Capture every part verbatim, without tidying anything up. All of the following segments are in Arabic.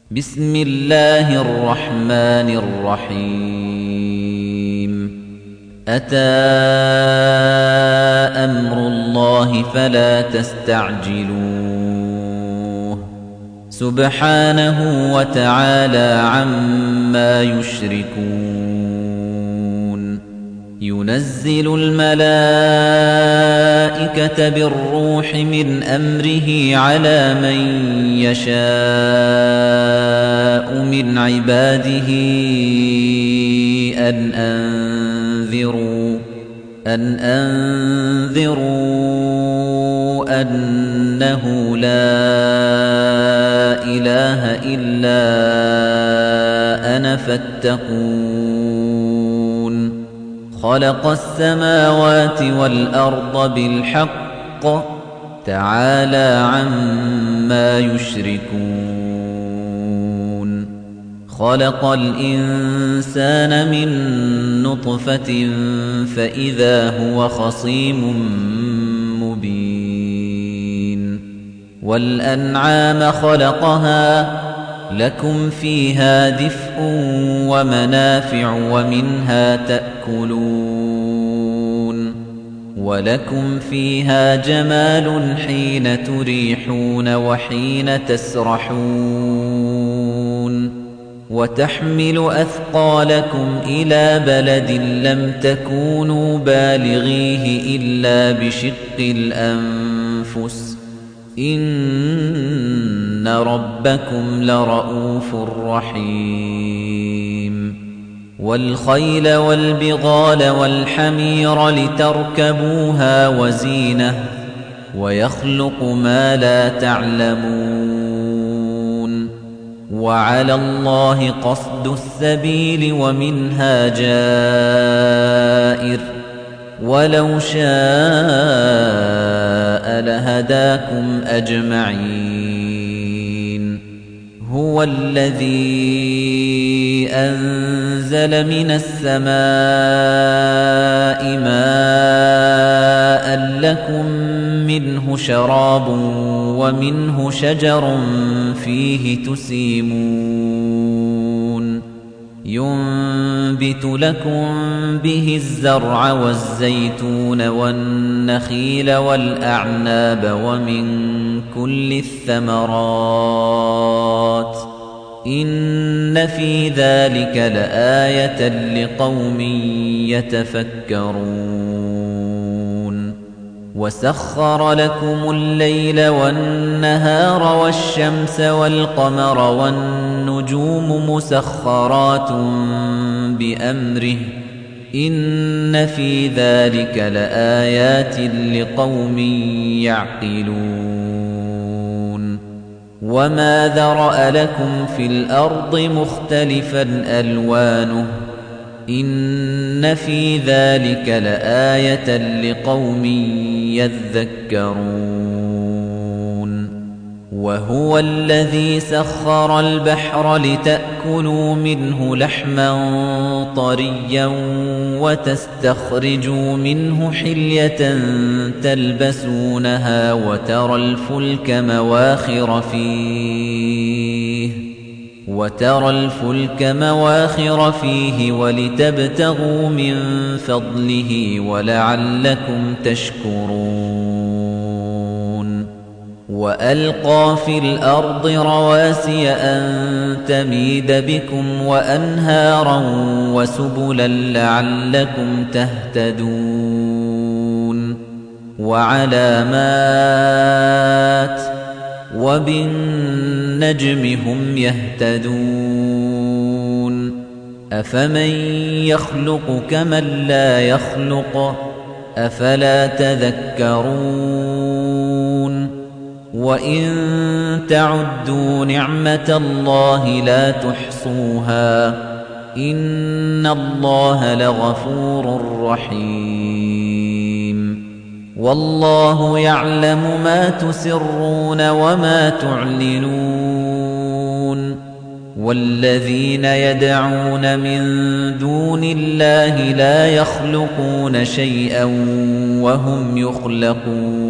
بسم الله الرحمن الرحيم أتى أمر الله فلا تستعجلوه سبحانه وتعالى عما يشركون ينزل الملائكة بالروح من أمره على من يشاء من عباده أن أنذروا أن أنذروا أنه لا إله إلا أنا فاتقون خلق السماوات والأرض بالحق تعالى عما يشركون خلق الإنسان من نطفة فإذا هو خصيم مبين والأنعام خلقها لكم فيها دفء ومنافع ومنها تأكلون ولكم فيها جمال حين تريحون وحين تسرحون وتحمل أثقالكم إلى بلد لم تكونوا بالغيه إلا بشق الأنفس إن ربكم لرؤوف رحيم والخيل والبغال والحمير لتركبوها وزينة ويخلق ما لا تعلمون وعلى الله قصد السبيل ومنها جائر ولو شاء لهداكم أجمعين هو الذي أنزل من السماء ماء لكم منه شراب ومنه شجر فيه تسيمون ينبت لكم به الزرع والزيتون والنخيل والأعناب ومن كل الثمرات إن في ذلك لآية لقوم يتفكرون وسخر لكم الليل والنهار والشمس والقمر والنجوم مسخرات بأمره إن في ذلك لآيات لقوم يعقلون وما ذرأ لكم في الأرض مختلفا ألوانه إن في ذلك لآية لقوم يذكرون وهو الذي سخر البحر لتأكلوا منه لحما طريا وتستخرجوا منه حلية تلبسونها وترى الفلك مواخر فيه وترى الفلك مواخر فيه ولتبتغوا من فضله ولعلكم تشكرون وألقى في الأرض رواسي أن تميد بكم وأنهارا وسبلا لعلكم تهتدون وعلامات وبالنجم هم يهتدون أفمن يخلق كمن لا يخلق أفلا تذكرون وإن تعدوا نعمة الله لا تحصوها إن الله لغفور رحيم والله يعلم ما تسرون وما تعلنون والذين يدعون من دون الله لا يخلقون شيئا وهم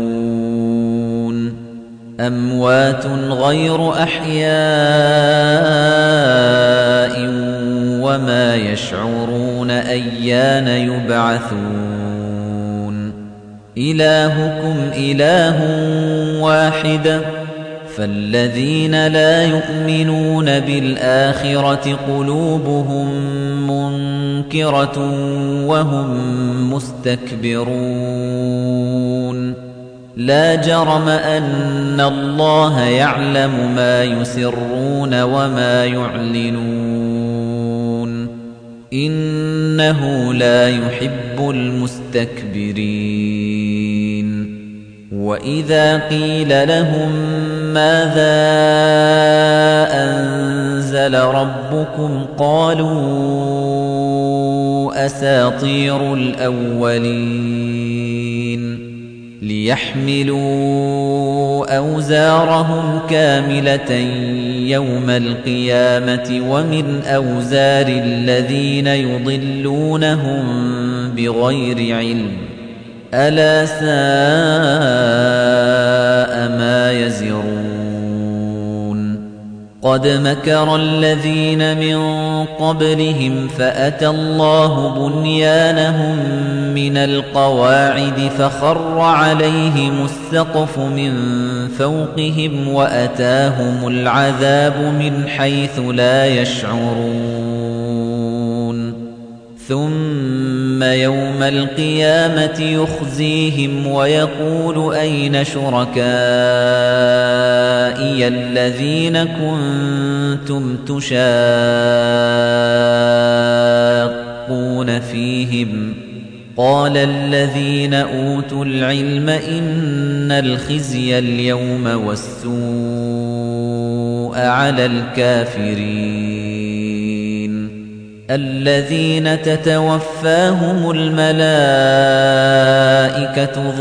يخلقون أموات غير أحياء إلهكم إله واحد فالذين لا يؤمنون بالآخرة قلوبهم منكرة وهم مستكبرون لا جرم أن الله يعلم ما يسرون وما يعلنون إنه لا يحب المستكبرين وإذا قيل لهم ماذا أنزل ربكم قالوا أساطير الأولين ليحملوا أوزارهم كاملة يوم القيامة ومن أوزار الذين يضلونهم بغير علم ألا ساء ما يزرون قد مكر الذين من قبلهم فأتى الله بنيانهم من القواعد فخر عليهم السقف من فوقهم وأتاهم العذاب من حيث لا يشعرون ثم يوم القيامة يخزيهم ويقول أين شركائي الذين كنتم تشاقون فيهم قال الذين أوتوا العلم إن الخزي اليوم والسوء على الكافرين الذين تتوفاهم الملائكة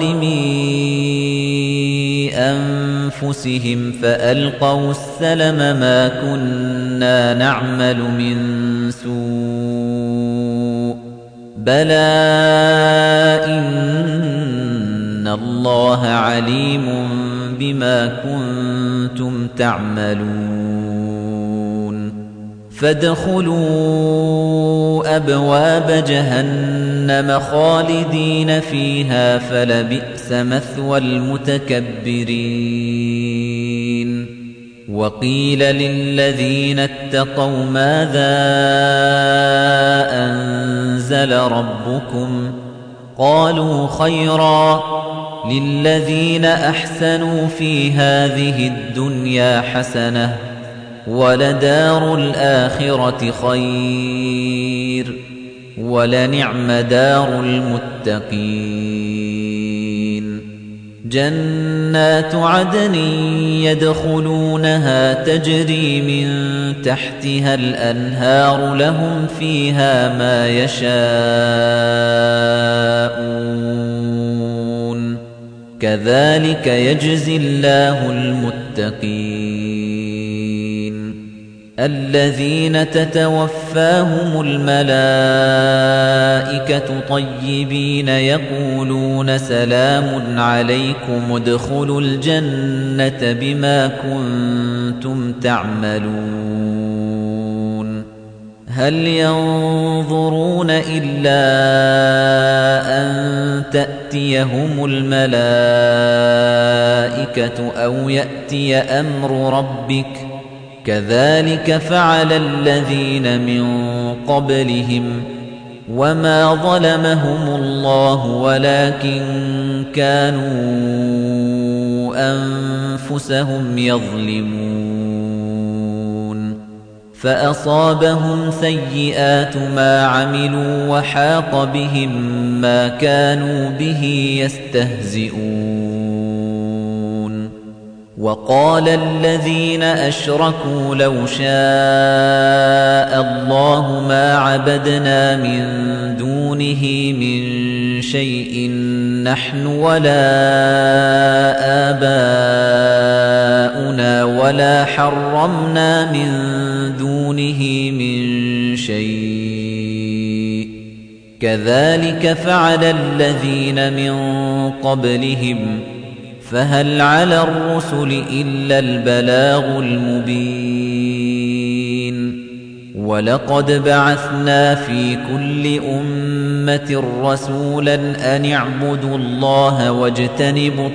ظالمي أنفسهم فألقوا السلم ما كنا نعمل من سوء بلى إن الله عليم بما كنتم تعملون فادخلوا أبواب جهنم خالدين فيها فلبئس مثوى المتكبرين وقيل للذين اتقوا ماذا أنزل ربكم قالوا خيرا للذين أحسنوا في هذه الدنيا حسنة ولدار الآخرة خير ولنعم دار المتقين جنات عدن يدخلونها تجري من تحتها الأنهار لهم فيها ما يشاءون كذلك يجزي الله المتقين الذين تتوفاهم الملائكة طيبين يقولون سلام عليكم ادخلوا الجنة بما كنتم تعملون هل ينظرون إلا أن تأتيهم الملائكة أو يأتي أمر ربك كذلك فعل الذين من قبلهم وما ظلمهم الله ولكن كانوا أنفسهم يظلمون فأصابهم سيئات ما عملوا وحاق بهم ما كانوا به يستهزئون وقال الذين أشركوا لو شاء الله ما عبدنا من دونه من شيء نحن ولا آباؤنا ولا حرمنا من دونه من شيء كذلك فعل الذين من قبلهم فهل على الرسل إلا البلاغ المبين وَلَقَدْ بَعَثْنَا فِي كُلِّ أُمَّةٍ رَّسُولًا أَنِ اعْبُدُوا اللَّهَ وَاجْتَنِبُوا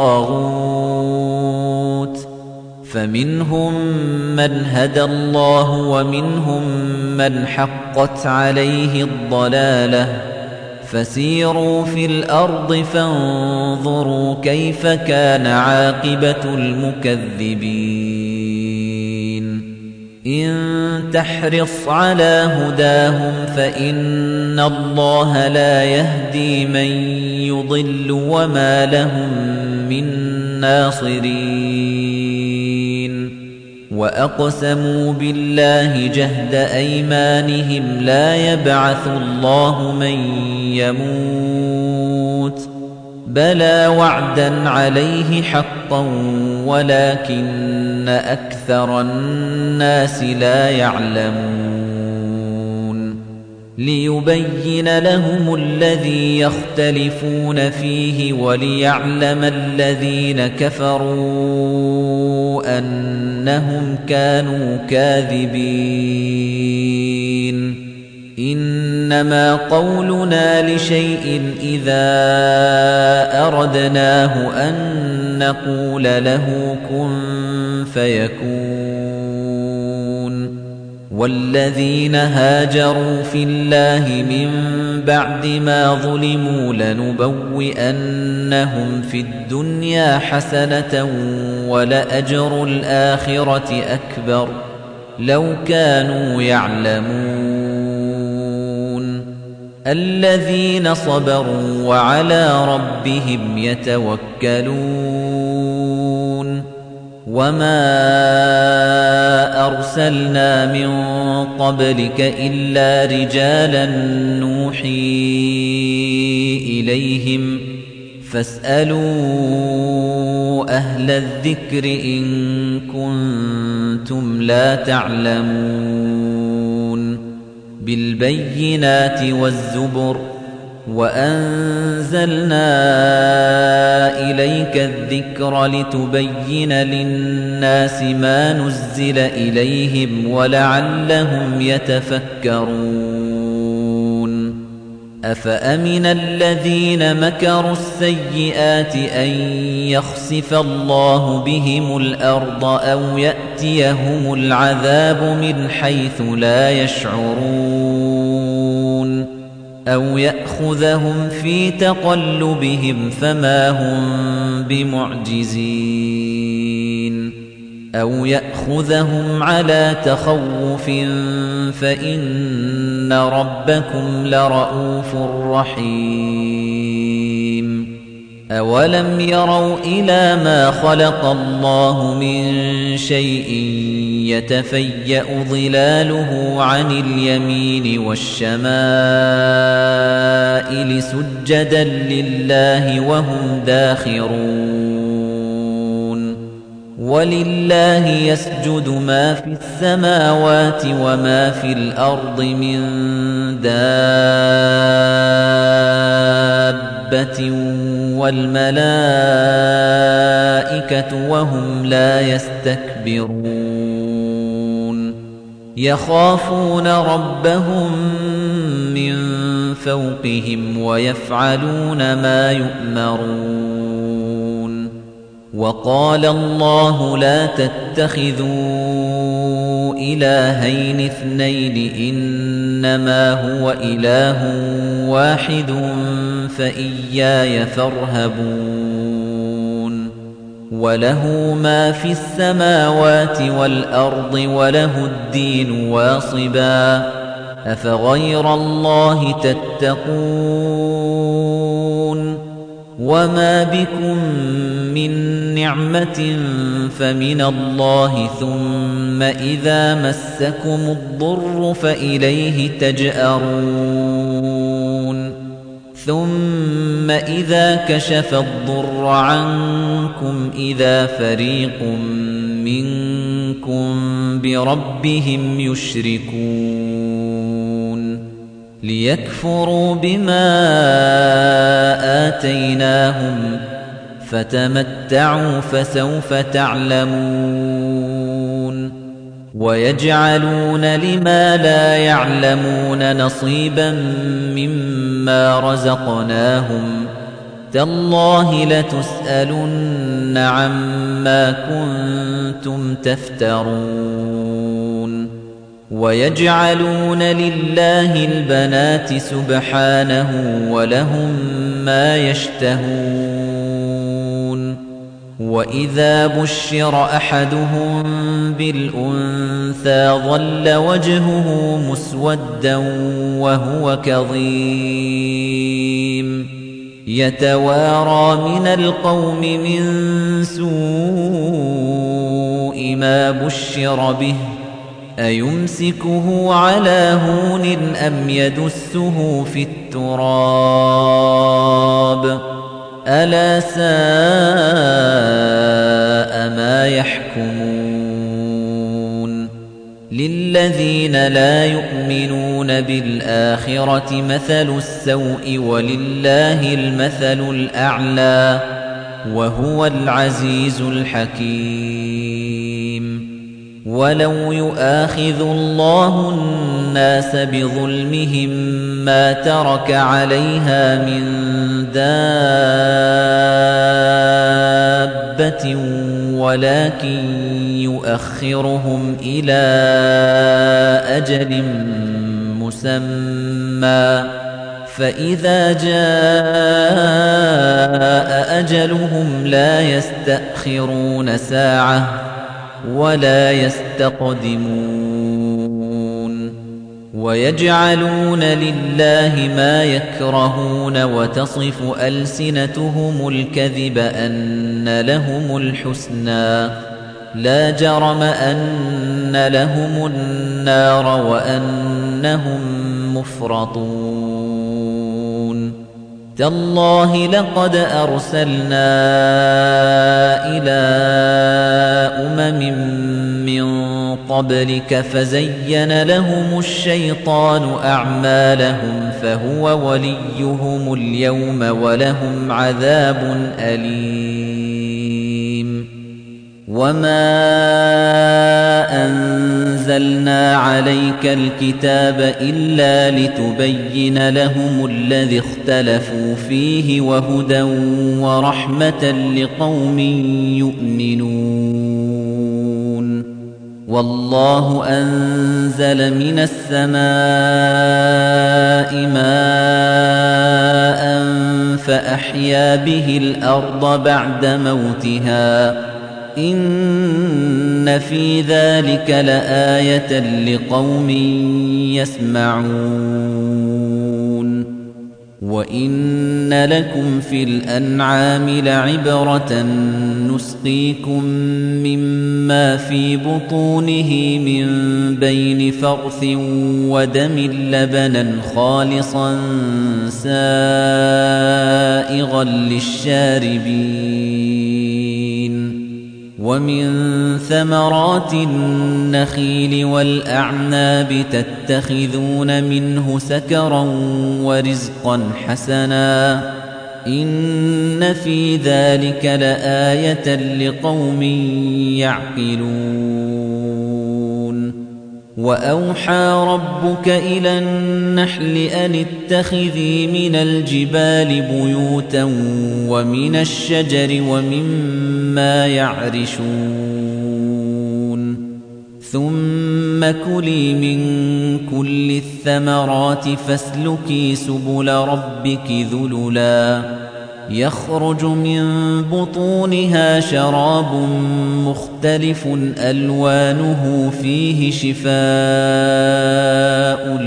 الطَّاغُوتَ فَمِنْهُم مَّنْ هَدَى اللَّهُ وَمِنْهُم مَّنْ حَقَّتْ عَلَيْهِ الضَّلَالَةُ فَسِيرُوا فِي الْأَرْضِ فَانظُرُوا كَيْفَ كَانَ عَاقِبَةُ الْمُكَذِّبِينَ إِن تَحْرِصْ عَلَى هُدَاهُمْ فَإِنَّ اللَّهَ لَا يَهْدِي مَن يُضِلُّ وَمَا لَهُم مِّن نَّاصِرِينَ وَأَقْسَمُوا بِاللَّهِ جَهْدَ أَيْمَانِهِمْ لَا يَبْعَثُ اللَّهُ مَن يَمُوتُ بَلَىٰ وَعْدًا عَلَيْهِ حَقًّا وَلَكِنَّ أَكْثَرَ النَّاسِ لَا يَعْلَمُونَ لِيُبَيِّنَ لَهُمُ الَّذِي يَخْتَلِفُونَ فِيهِ وَلِيَعْلَمَ الَّذِينَ كَفَرُوا أَنَّهُمْ كَانُوا كَاذِبِينَ إِنَّمَا قَوْلُنَا لِشَيْءٍ إِذَا أَرَدْنَاهُ أَن نَّقُولَ لَهُ كُن فَيَكُونُ وَالَّذِينَ هَاجَرُوا فِي اللَّهِ مِن بَعْدِ مَا ظُلِمُوا لَنُبَوِّئَنَّهُمْ فِي الدُّنْيَا حَسَنَةً وَلَأَجْرُ الْآخِرَةِ أَكْبَرُ لَوْ كَانُوا يَعْلَمُونَ الَّذِينَ صَبَرُوا وَعَلَى رَبِّهِمْ يَتَوَكَّلُونَ وَمَا أَرْسَلْنَا مِن قَبْلِكَ إِلَّا رِجَالًا نُّوحِي إِلَيْهِمْ فَاسْأَلُوا أَهْلَ الذِّكْرِ إِن كُنتُمْ لَا تَعْلَمُونَ بِالْبَيِّنَاتِ وَالزُّبُرِ وَأَنزَلْنَا إِلَيْكَ الذِّكْرَ لِتُبَيِّنَ لِلنَّاسِ مَا نُزِّلَ إِلَيْهِمْ وَلَعَلَّهُمْ يَتَفَكَّرُونَ أَفَأَمِنَ الَّذِينَ مَكَرُوا السَّيِّئَاتِ أَن يَخْسِفَ اللَّهُ بِهِمُ الْأَرْضَ أَوْ يَأْتِيَهُمُ الْعَذَابُ مِنْ حَيْثُ لَا يَشْعُرُونَ أَوْ يَأْخُذَهُمْ فِي تَقَلُّبِهِمْ فَمَا هُمْ بِمُعْجِزِينَ أَوْ يَأْخُذَهُمْ عَلَى تَخَوُّفٍ فَإِنَّ رَبَّكُمْ لَرَءُوفٌ رَّحِيمٌ أَوَلَمْ يَرَوْا إِلَىٰ مَا خَلَقَ اللَّهُ مِن شَيْءٍ يَتَفَيَّأُ ظِلَالُهُ عَنِ الْيَمِينِ وَالشَّمَائِلِ سُجَّدًا لِّلَّهِ وَهُمْ دَاخِرُونَ وَلِلَّهِ يَسْجُدُ مَا فِي السَّمَاوَاتِ وَمَا فِي الْأَرْضِ مِن دَابَّةٍ وَالْمَلَائِكَةُ وَهُمْ لَا يَسْتَكْبِرُونَ يَخَافُونَ رَبَّهُم مِّن فَوْقِهِمْ وَيَفْعَلُونَ مَا يُؤْمَرُونَ وَقَالَ اللَّهُ لَا تَتَّخِذُوا إِلَٰهَيْنِ اثْنَيْنِ إِنَّمَا هُوَ إِلَٰهٌ وَاحِدٌ فَإِيَّايَ فَارْهَبُونِ وَلَهُ مَا فِي السَّمَاوَاتِ وَالْأَرْضِ وَلَهُ الدِّينُ وَاصِبًا أَفَغَيْرَ اللَّهِ تَتَّقُونَ وَمَا بِكُم مِّن نِّعْمَةٍ فَمِنَ اللَّهِ ثُمَّ إِذَا مَسَّكُمُ الضُّرُّ فَإِلَيْهِ تَجْأَرُونَ ثُمَّ إِذَا كَشَفَ الضُّرَّ عَنكُمْ إِذَا فَرِيقٌ مِّنكُم بِرَبِّهِمْ يُشْرِكُونَ لِيَكْفُرُوا بِمَا آتَيْنَاهُمْ فَتَمَتَّعُوا فَسَوْفَ تَعْلَمُونَ ويجعلون لما لا يعلمون نصيبا مما رزقناهم تالله لتسألن عما كنتم تفترون ويجعلون لله البنات سبحانه ولهم ما يشتهون وإذا بشر أحدهم بالأنثى ظل وجهه مسودا وهو كظيم يتوارى من القوم من سوء ما بشر به أيمسكه على هون أم يدسه في التراب ألا ساء ما يحكمون للذين لا يؤمنون بالآخرة مثل السوء ولله المثل الأعلى وهو العزيز الحكيم ولو يؤاخذ الله الناس بظلمهم ما ترك عليها من دابة ولكن يؤخرهم إلى أجل مسمى فإذا جاء أجلهم لا يستأخرون ساعة ولا يستقدمون ويجعلون لله ما يكرهون وتصف ألسنتهم الكذب أن لهم الحسنى لا جرم أن لهم النار وأنهم مفرطون تالله لقد أرسلنا إلى أمم من قبلك فزين لهم الشيطان أعمالهم فهو وليهم اليوم ولهم عذاب أليم وما أنزلنا عليك الكتاب إلا لتبين لهم الذي اختلفوا فيه وهدى ورحمة لقوم يؤمنون والله أنزل من السماء ماء فأحيا به الأرض بعد موتها إن في ذلك لآية لقوم يسمعون وإن لكم في الأنعام لعبرة نسقيكم مما في بطونه من بين فرث ودم لبنا خالصا سائغا للشاربين ومن ثمرات النخيل والأعناب تتخذون منه سكرا ورزقا حسنا إن في ذلك لآية لقوم يعقلون وأوحى ربك إلى النحل أن اتخذي من الجبال بيوتا ومن الشجر ومما يعرشون ثم كلي من كل الثمرات فاسلكي سبل ربك ذللا يخرج من بطونها شراب مختلف ألوانه فيه شفاء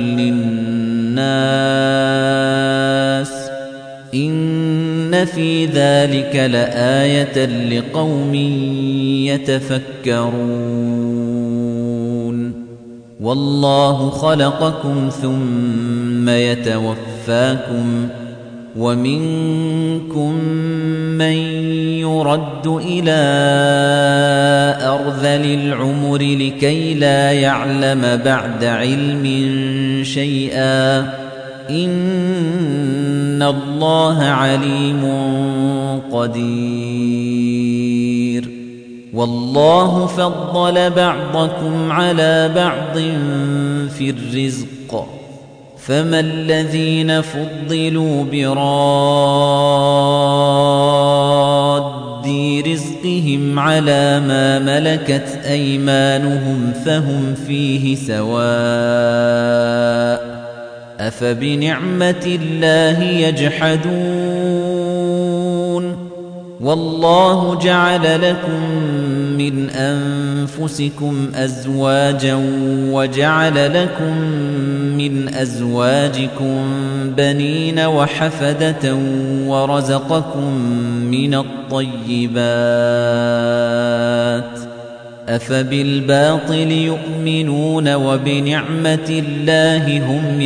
للناس إن في ذلك لآية لقوم يتفكرون والله خلقكم ثم يتوفاكم ومنكم من يرد إلى أرذل العمر لكي لا يعلم بعد علم شيئا إن الله عليم قدير والله فضل بعضكم على بعض في الرزق فما الذين فضلوا براد رزقهم على ما ملكت أيمانهم فهم فيه سواء أفبنعمة الله يجحدون والله جعل لكم من أنفسكم أزواجا وجعل لكم من أزواجكم بنين وحفدة ورزقكم من الطيبات أفبالباطل يؤمنون وبنعمة الله هم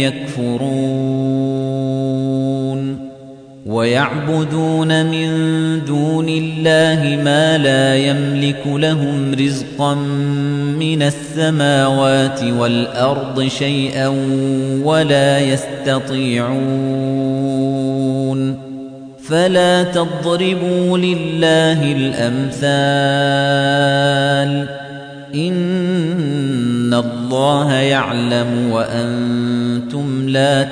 يكفرون ويعبدون من دون الله ما لا يملك لهم رزقا من السماوات والأرض شيئا ولا يستطيعون فلا تضربوا لله الأمثال إن الله يعلم وأنتم لا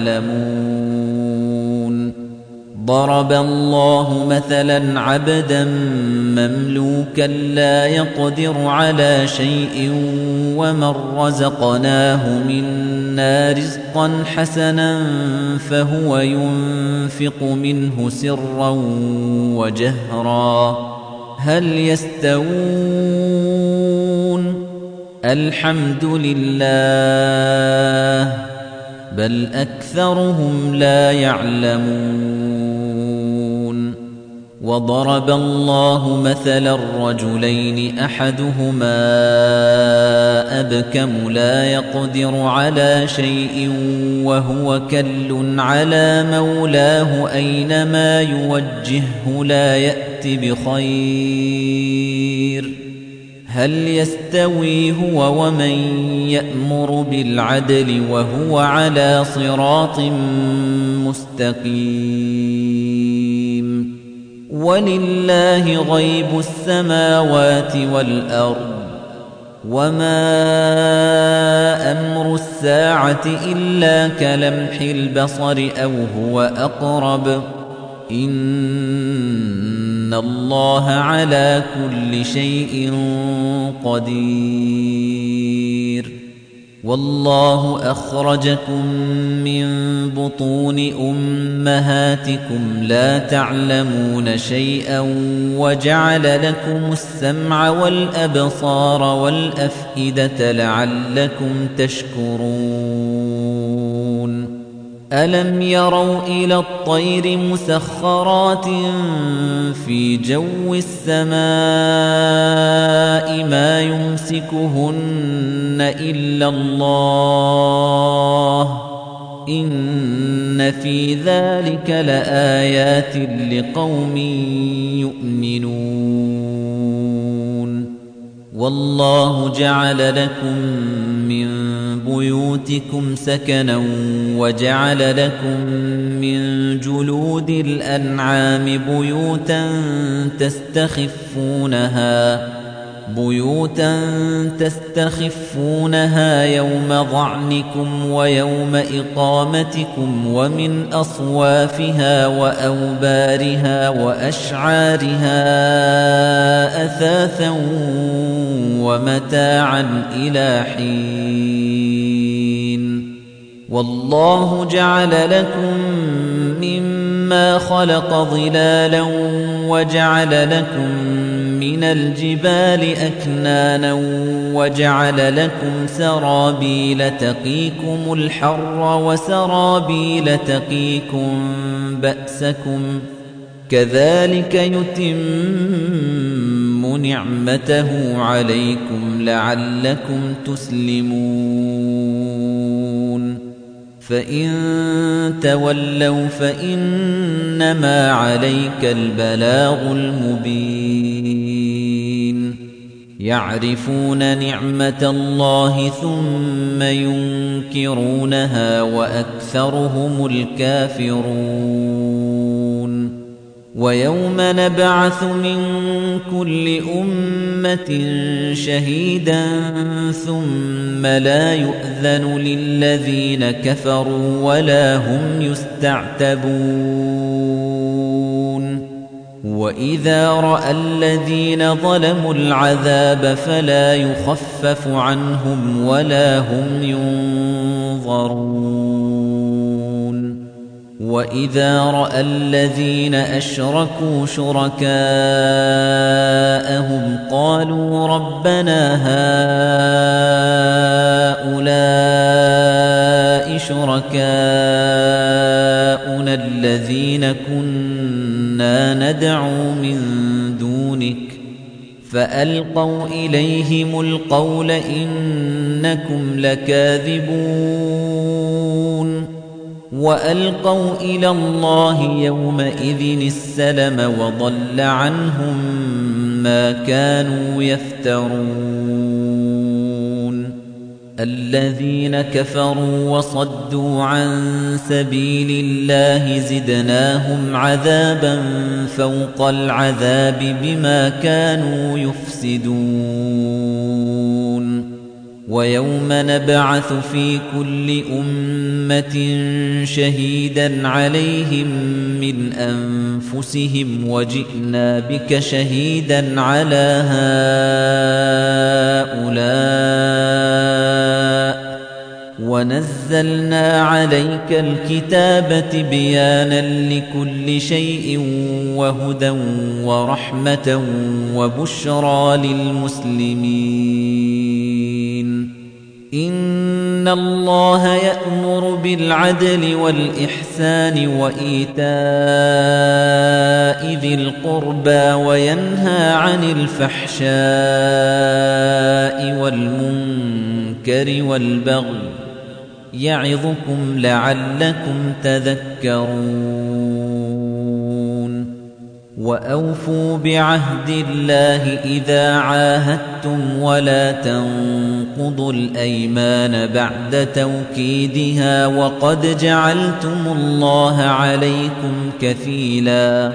تعلمون ضرب الله مثلا عبدا مملوكا لا يقدر على شيء ومن رزقناه منا رزقا حسنا فهو ينفق منه سرا وجهرا هل يستوون الحمد لله بل أكثرهم لا يعلمون وضرب الله مثلا الرجلين أحدهما أبكم لا يقدر على شيء وهو كل على مولاه أينما يوجهه لا يأت بخير هل يستوي هو ومن يأمر بالعدل وهو على صراط مستقيم ولله غيب السماوات والأرض وما أمر الساعة إلا كلمح البصر أو هو أقرب إن الله على كل شيء قدير والله أخرجكم من بطون أمهاتكم لا تعلمون شيئا وجعل لكم السمع والأبصار والأفئدة لعلكم تشكرون ألم يروا إلى الطير مسخرات في جو السماء ما يمسكهن إلا الله إن في ذلك لآيات لقوم يؤمنون والله جعل لكم من بيوتكم سكنا وجعل لكم من جلود الأنعام بيوتا تستخفونها بيوتا تستخفونها يوم ظعنكم ويوم إقامتكم ومن أصوافها وأوبارها وأشعارها أثاثا ومتاعا إلى حين والله جعل لكم مما خلق ظلالا وجعل لكم من الجبال أكنانا وجعل لكم سرابيل تقيكم الحر وسرابيل تقيكم بأسكم كذلك يتم نعمته عليكم لعلكم تسلمون فإن تولوا فإنما عليك البلاغ المبين يعرفون نعمة الله ثم ينكرونها وأكثرهم الكافرون ويوم نبعث من كل أمة شهيدا ثم لا يؤذن للذين كفروا ولا هم يستعتبون وإذا رأى الذين ظلموا العذاب فلا يخفف عنهم ولا هم ينظرون وإذا رأى الذين أشركوا شركاءهم قالوا ربنا هؤلاء شركاؤنا الذين كنا ندعو من دونك فألقوا إليهم القول إنكم لكاذبون وألقوا إلى الله يومئذ السلم وضل عنهم ما كانوا يفترون الذين كفروا وصدوا عن سبيل الله زدناهم عذابا فوق العذاب بما كانوا يفسدون ويوم نبعث في كل أمة شهيدا عليهم من أنفسهم وجئنا بك شهيدا على هؤلاء ونزلنا عليك الكتاب بيانا لكل شيء وهدى ورحمة وبشرى للمسلمين إن الله يأمر بالعدل والإحسان وإيتاء ذي القربى وينهى عن الفحشاء والمنكر والبغي يعظكم لعلكم تذكرون وأوفوا بعهد الله إذا عاهدتم ولا تنقضوا الأيمان بعد توكيدها وقد جعلتم الله عليكم كفيلا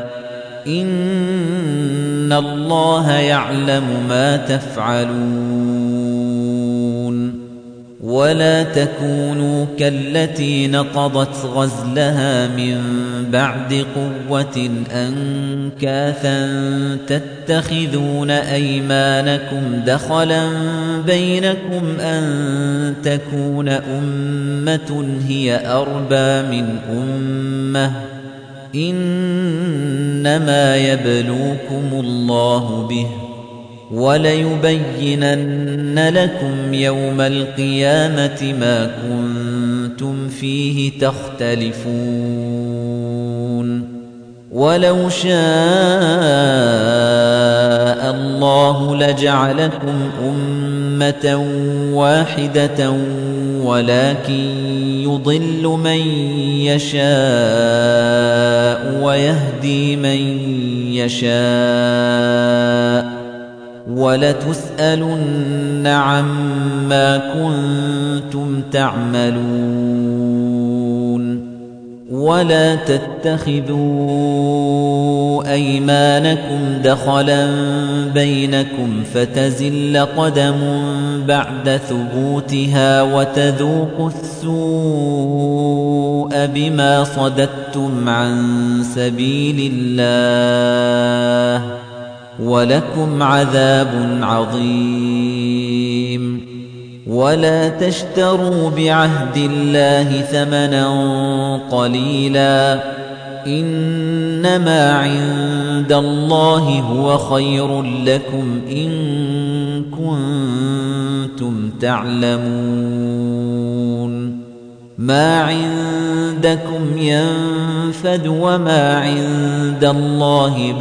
إن الله يعلم ما تفعلون ولا تكونوا كالتي نقضت غزلها من بعد قوة أنكاثا تتخذون أيمانكم دخلا بينكم أن تكون أمة هي أربى من أمة إنما يبلوكم الله به وَلَيُبَيِّنَنَّ لَكُمْ يَوْمَ الْقِيَامَةِ مَا كُنتُمْ فِيهِ تَخْتَلِفُونَ وَلَوْ شَاءَ اللَّهُ لَجَعَلَكُمْ أُمَّةً وَاحِدَةً وَلَكِن يُضِلُّ مَن يَشَاءُ وَيَهْدِي مَن يَشَاءُ وَلَتُسْأَلُنَّ عَمَّا كُنتُمْ تَعْمَلُونَ وَلَا تَتَّخِذُوا أَيْمَانَكُمْ دَخَلًا بَيْنَكُمْ فَتَزِلَّ قَدَمٌ بَعْدَ ثُبُوتِهَا وَتَذُوقُوا السُّوءَ بِمَا صَدَدتُّمْ عَن سَبِيلِ اللَّهِ وَلَكُمْ عَذَابٌ عَظِيمٌ وَلَا تَشْتَرُوا بِعَهْدِ اللَّهِ ثَمَنًا قَلِيلًا إِنَّمَا عِندَ اللَّهِ هُوَ خَيْرٌ لَّكُمْ إِن كُنتُمْ تَعْلَمُونَ مَا عِندَكُمْ يَنفَدُ وَمَا عِندَ اللَّهِ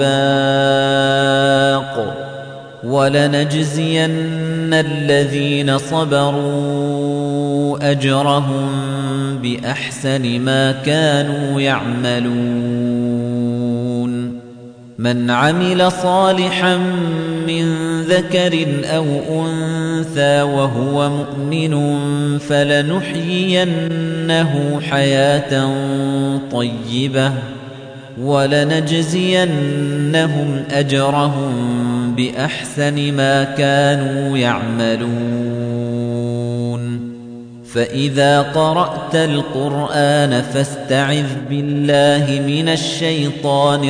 بَاقٍ وَلَنَجْزِيَنَّ الَّذِينَ صَبَرُوا أَجْرَهُم بِأَحْسَنِ مَا كَانُوا يَعْمَلُونَ مَنْ عَمِلَ صَالِحًا مِّن ذَكَرٍ أَوْ أُنثَىٰ وَهُوَ مُؤْمِنٌ فَلَنُحْيِيَنَّهُ حَيَاةً طَيِّبَةً وَلَنَجْزِيَنَّهُمْ أَجْرَهُم بِأَحْسَنِ مَا كَانُوا يَعْمَلُونَ فَإِذَا قَرَأْتَ الْقُرْآنَ فَاسْتَعِذْ بِاللَّهِ مِنَ الشَّيْطَانِ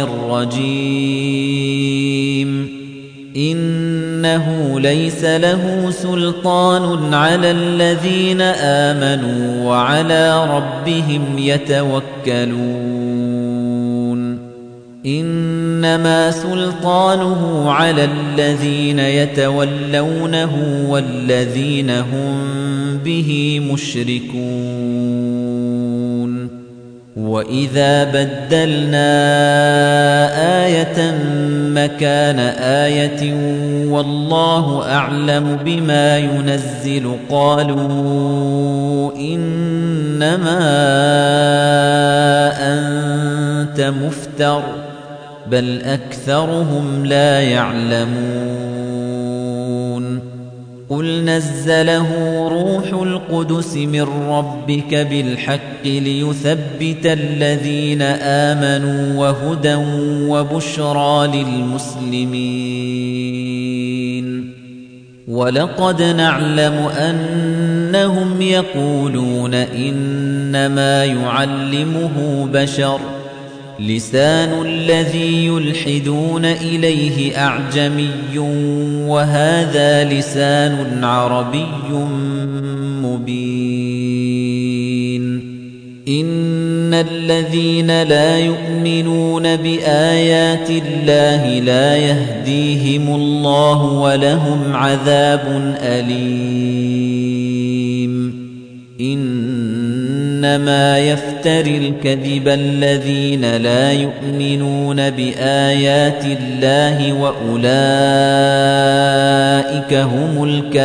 الرَّجِيمِ إِنَّهُ لَيْسَ لَهُ سُلْطَانٌ عَلَى الَّذِينَ آمَنُوا وَعَلَى رَبِّهِمْ يَتَوَكَّلُونَ إِنَّمَا سُلْطَانُهُ عَلَى الَّذِينَ يَتَوَلَّوْنَهُ وَالَّذِينَ هُمْ بِهِ مُشْرِكُونَ وَإِذَا بَدَّلْنَا آيَةً مَكَانَ آيَةٍ وَاللَّهُ أَعْلَمُ بِمَا يُنَزِّلُ قَالُوا إِنَّمَا أَنتَ مُفْتَرٍ بَلْ أَكْثَرُهُمْ لَا يَعْلَمُونَ قُلْ نَزَّلَهُ رُوحُ الْقُدُسِ مِنْ رَبِّكَ بِالْحَقِّ لِيُثَبِّتَ الَّذِينَ آمَنُوا وَهُدًى وَبُشْرَى لِلْمُسْلِمِينَ وَلَقَدْ نَعْلَمُ أَنَّهُمْ يَقُولُونَ إِنَّمَا يُعَلِّمُهُ بَشَرٌ لِسَانُ الَّذِي يُلْحِدُونَ إِلَيْهِ أَعْجَمِيٌّ وَهَذَا لِسَانٌ عَرَبِيٌّ مُبِينٌ إِنَّ الَّذِينَ لَا يُؤْمِنُونَ بِآيَاتِ اللَّهِ لَا يَهْدِيهِمُ اللَّهُ وَلَهُمْ عَذَابٌ أَلِيمٌ إِنَّمَا يَفْتَرِي الْكَذِبَ الَّذِينَ لَا يُؤْمِنُونَ بِآيَاتِ اللَّهِ وَأُولَئِكَ هُمُ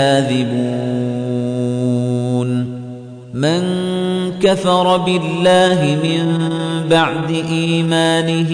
الْكَاذِبُونَ مَنْ كَفَرَ بِاللَّهِ مِنْ بَعْدِ إِيمَانِهِ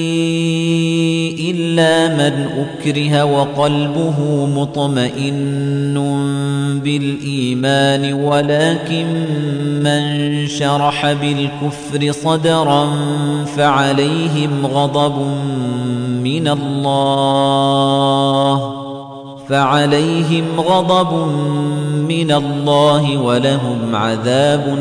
إِلَّا مَنْ أُكْرِهَ وَقَلْبُهُ مُطْمَئِنٌّ بِالْإِيمَانِ وَلَكِنْ مَنْ شَرَحَ بِالْكُفْرِ صَدْرًا فَعَلَيْهِمْ غَضَبٌ مِنَ اللَّهِ فَعَلَيْهِمْ غَضَبٌ مِنَ اللَّهِ وَلَهُمْ عَذَابٌ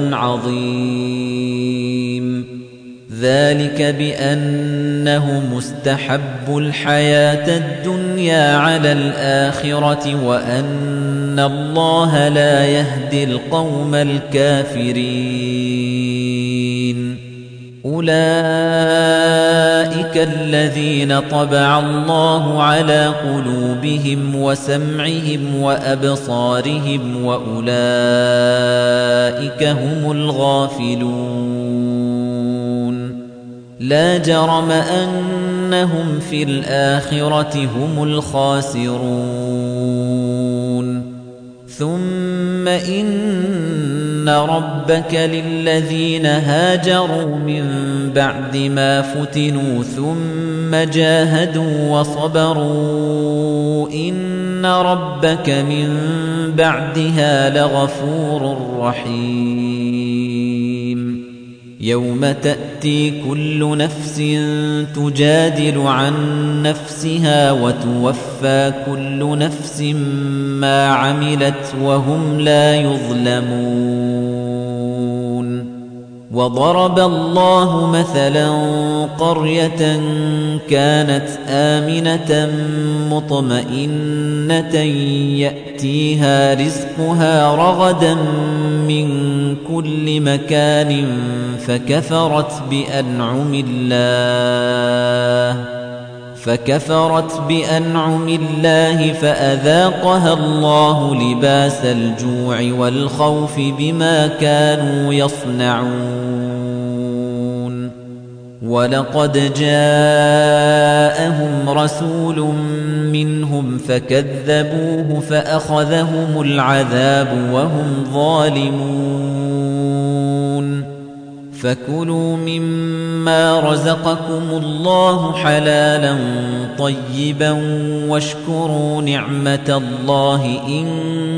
عَظِيمٌ ذَلِكَ بِأَنَّهُ مُسْتَحَبُّ الْحَيَاةَ الدُّنْيَا عَلَى الْآخِرَةِ وَأَنَّ اللَّهَ لَا يَهْدِي الْقَوْمَ الْكَافِرِينَ أُولَئِكَ الَّذِينَ طَبَعَ اللَّهُ عَلَى قُلُوبِهِمْ وَسَمْعِهِمْ وَأَبْصَارِهِمْ وَأُولَئِكَ هُمُ الْغَافِلُونَ لَا جَرَمَ أَنَّهُمْ فِي الْآخِرَةِ هُمُ الْخَاسِرُونَ ثُمَّ إِنَّ رَبَّكَ لِلَّذِينَ هَاجَرُوا مِن بَعْدِ مَا فُتِنُوا ثُمَّ جَاهَدُوا وَصَبَرُوا إِنَّ رَبَّكَ مِن بَعْدِهَا لَغَفُورٌ رَّحِيمٌ يَوْمَ تَأْتِي كُلُّ نَفْسٍ تُجَادِلُ عَن نَّفْسِهَا وَتُوَفَّى كُلُّ نَفْسٍ مَّا عَمِلَتْ وَهُمْ لَا يُظْلَمُونَ وَضَرَبَ اللَّهُ مَثَلًا قَرْيَةً كَانَتْ آمِنَةً مُطْمَئِنَّةً يَأْتِيهَا رِزْقُهَا رَغَدًا مِّن كُلِّ مَكَانٍ فَكَفَرَتْ بِأَنْعُمِ اللَّهِ فَكَفَرَتْ بِأَنْعُمِ اللَّهِ فَأَذَاقَهَا اللَّهُ لِبَاسَ الْجُوعِ وَالْخَوْفِ بِمَا كَانُوا يَصْنَعُونَ وَلَقَدْ جَاءَهُمْ رَسُولٌ مِّنْهُمْ فَكَذَّبُوهُ فَأَخَذَهُمُ الْعَذَابُ وَهُمْ ظَالِمُونَ فَكُلُوا مِمَّا رَزَقَكُمُ اللَّهُ حَلَالًا طَيِّبًا وَاشْكُرُوا نِعْمَةَ اللَّهِ إِن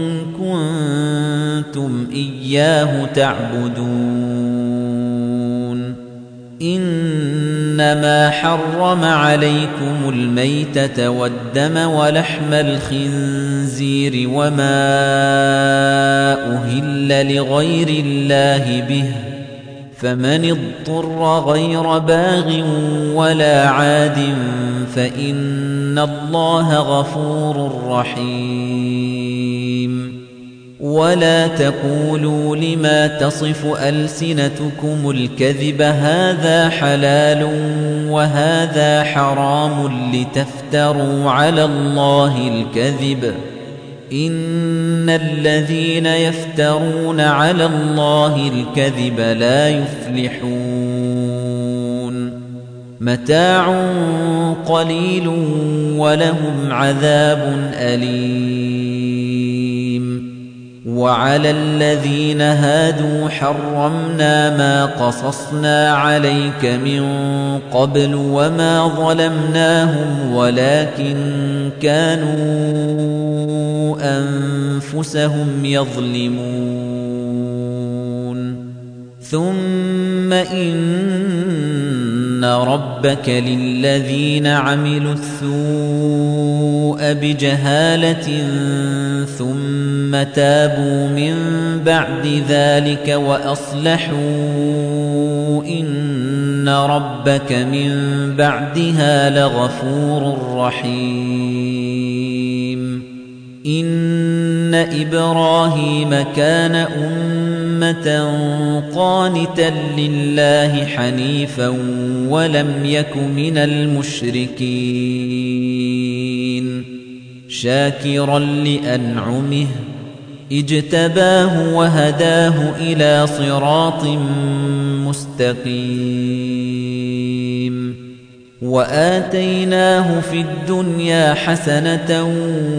كُنتُمْ إِيَّاهُ تَعْبُدُونَ إِنَّ إنما حرم عليكم الميتة والدم ولحم الخنزير وما أهل لغير الله به فمن اضطر غير باغ ولا عاد فإن الله غفور رحيم ولا تقولوا لما تصف ألسنتكم الكذب هذا حلال وهذا حرام لتفتروا على الله الكذب إن الذين يفترون على الله الكذب لا يفلحون متاع قليل ولهم عذاب أليم وعلى الذين هادوا حرمنا ما قصصنا عليك من قبل وما ظلمناهم ولكن كانوا أنفسهم يظلمون ثم إن ربك للذين عملوا السوء بجهالة ثم تابوا من بعد ذلك وأصلحوا إن ربك من بعدها لغفور رحيم إن إبراهيم كان أمة قانتا لله حنيفا ولم يك من المشركين شاكرا لأنعمه اجتباه وهداه إلى صراط مستقيم وآتيناه في الدنيا حسنة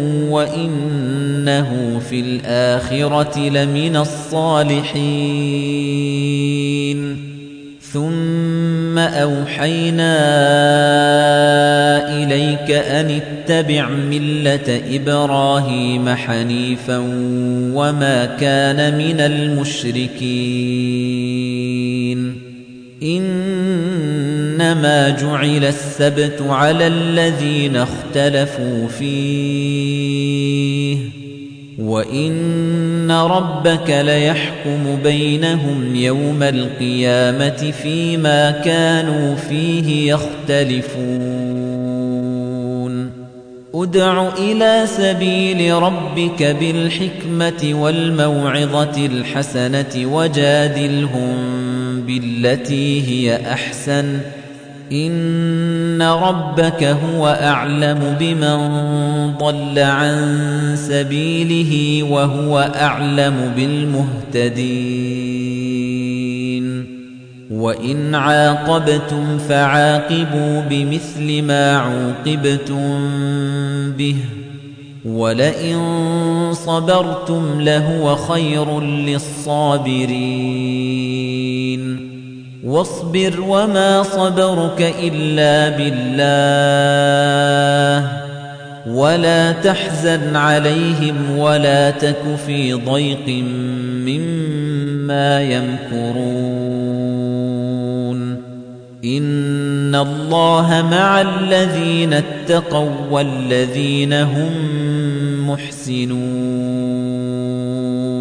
وإنه في الآخرة لمن الصالحين ثم أوحينا إليك أن اتبع ملة إبراهيم حنيفا وما كان من المشركين إنما جعل السبت على الذين اختلفوا فيه وإن ربك ليحكم بينهم يوم القيامة فيما كانوا فيه يختلفون ادع إلى سبيل ربك بالحكمة والموعظة الحسنة وجادلهم بالتي هي أحسن إن ربك هو أعلم بمن ضل عن سبيله وهو أعلم بالمهتدين وإن عاقبتم فعاقبوا بمثل ما عوقبتم به ولئن صبرتم لهو خير للصابرين واصبر وما صبرك إلا بالله ولا تحزن عليهم ولا تك في ضيق مما يمكرون إن الله مع الذين اتقوا والذين هم محسنون